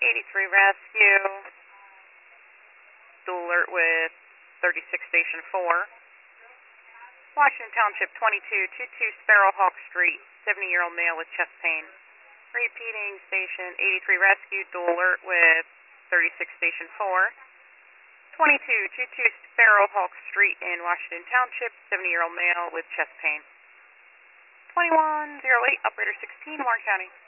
83 Rescue. Dual alert with 36 Station 4. Washington Township 2222 Sparrowhawk Street. 70-year-old male with chest pain. Repeating Station 83 Rescue. Dual alert with 36 Station 4. 2222 Sparrowhawk Street in Washington Township. 70-year-old male with chest pain. 2108 Operator 16, Warren County.